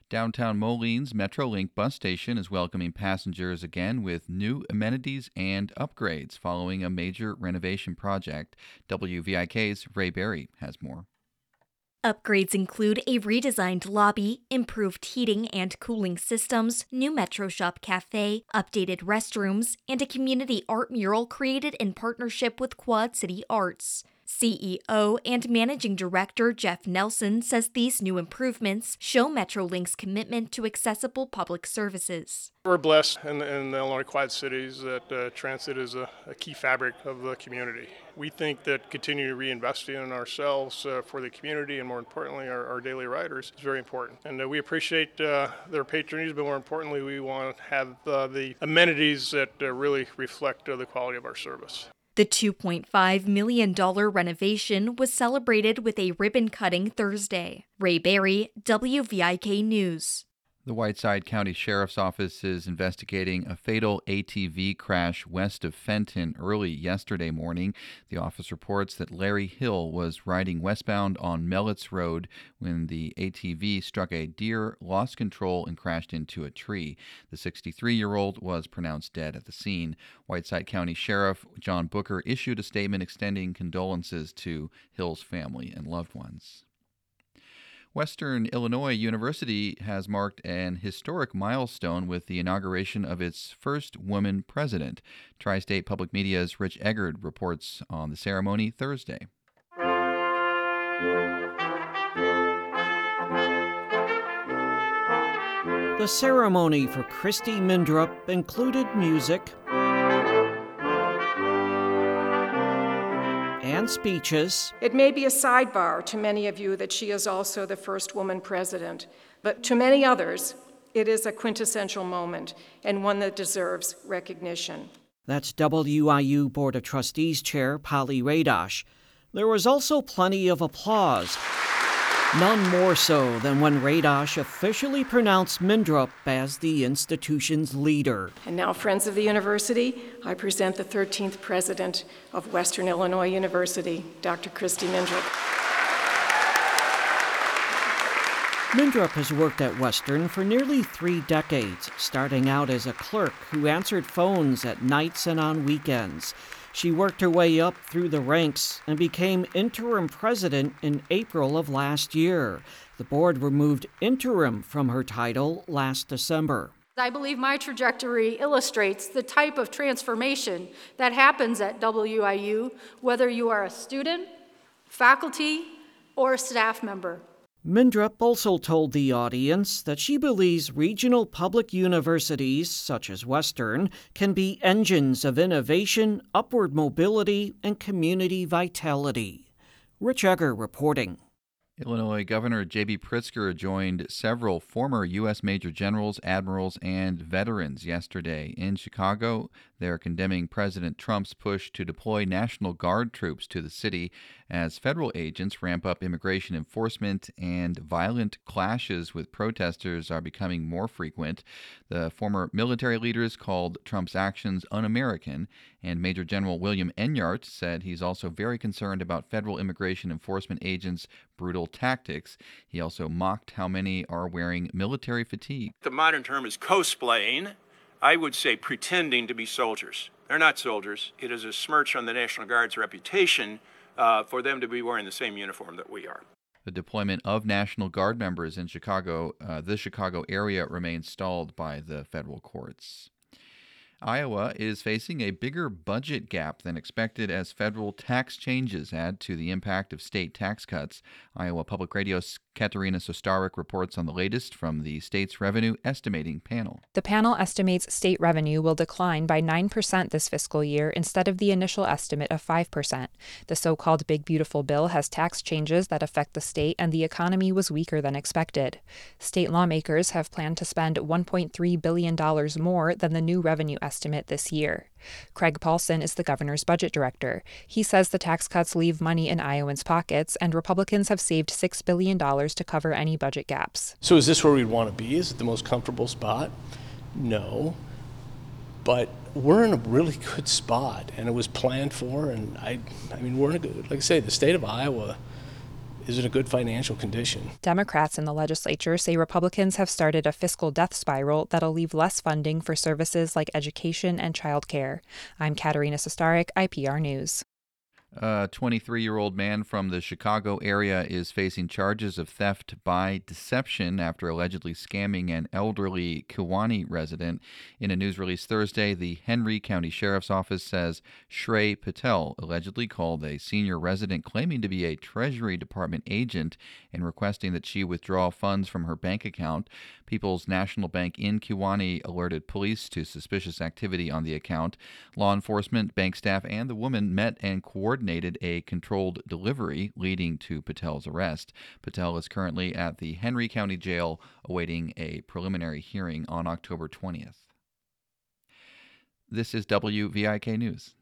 Downtown Moline Metrolink bus station is welcoming passengers again with new amenities and upgrades following a major renovation project. WVIK's Ray Berry has more. Upgrades include a redesigned lobby, improved heating and cooling systems, new Metro Shop cafe, updated restrooms, and a community art mural created in partnership with Quad City Arts. CEO and Managing Director Jeff Nelson says these new improvements show Metrolink's commitment to accessible public services. We're blessed in the Illinois Quad Cities that transit is a key fabric of the community. We think that continuing to reinvest in ourselves for the community and more importantly our daily riders is very important. And we appreciate their patronage, but more importantly we want to have the amenities that really reflect the quality of our service. The $2.5 million renovation was celebrated with a ribbon cutting Thursday. Ray Berry, WVIK News. The Whiteside County Sheriff's Office is investigating a fatal ATV crash west of Fenton early yesterday morning. The office reports that Larry Hill was riding westbound on Mellitz Road when the ATV struck a deer, lost control, and crashed into a tree. The 63-year-old was pronounced dead at the scene. Whiteside County Sheriff John Booker issued a statement extending condolences to Hill's family and loved ones. Western Illinois University has marked an historic milestone with the inauguration of its first woman president. Tri-State Public Media's Rich Eggard reports on the ceremony Thursday. The ceremony for Christy Mindrup included music and speeches. It may be a sidebar to many of you that she is also the first woman president, but to many others, it is a quintessential moment and one that deserves recognition. That's WIU Board of Trustees Chair Polly Radosh. There was also plenty of applause. None more so than when Radosh officially pronounced Mindrup as the institution's leader. And now, friends of the university, I present the 13th president of Western Illinois University, Dr. Christy Mindrup. Mindrup has worked at Western for nearly 3 decades, starting out as a clerk who answered phones at nights and on weekends. She worked her way up through the ranks and became interim president in April of last year. The board removed interim from her title last December. I believe my trajectory illustrates the type of transformation that happens at WIU, whether you are a student, faculty, or a staff member. Mindrup also told the audience that she believes regional public universities, such as Western, can be engines of innovation, upward mobility, and community vitality. Rich Egger reporting. Illinois Governor J.B. Pritzker joined several former U.S. Major Generals, Admirals, and veterans yesterday in Chicago. They're condemning President Trump's push to deploy National Guard troops to the city as federal agents ramp up immigration enforcement and violent clashes with protesters are becoming more frequent. The former military leaders called Trump's actions un-American, and Major General William Enyart said he's also very concerned about federal immigration enforcement agents' brutal tactics. He also mocked how many are wearing military fatigue. The modern term is cosplaying. I would say pretending to be soldiers. They're not soldiers. It is a smirch on the National Guard's reputation for them to be wearing the same uniform that we are. The deployment of National Guard members in Chicago, the Chicago area, remains stalled by the federal courts. Iowa is facing a bigger budget gap than expected as federal tax changes add to the impact of state tax cuts. Iowa Public Radio's Katerina Sostarek reports on the latest from the state's revenue estimating panel. The panel estimates state revenue will decline by 9% this fiscal year instead of the initial estimate of 5%. The so-called Big Beautiful Bill has tax changes that affect the state, and the economy was weaker than expected. State lawmakers have planned to spend $1.3 billion more than the new revenue estimate this year. Craig Paulson is the governor's budget director. He says the tax cuts leave money in Iowans' pockets, and Republicans have saved $6 billion to cover any budget gaps. So is this where we'd want to be? Is it the most comfortable spot? No. But we're in a really good spot, and it was planned for, and I mean, we're in a good, like I say, the state of Iowa is in a good financial condition. Democrats in the legislature say Republicans have started a fiscal death spiral that'll leave less funding for services like education and childcare. I'm Katerina Sostaric, IPR News. A 23-year-old man from the Chicago area is facing charges of theft by deception after allegedly scamming an elderly Kewanee resident. In a news release Thursday, the Henry County Sheriff's Office says Shrey Patel allegedly called a senior resident claiming to be a Treasury Department agent and requesting that she withdraw funds from her bank account. People's National Bank in Kewanee alerted police to suspicious activity on the account. Law enforcement, bank staff, and the woman met and coordinated a controlled delivery, leading to Patel's arrest. Patel is currently at the Henry County Jail awaiting a preliminary hearing on October 20th. This is WVIK News.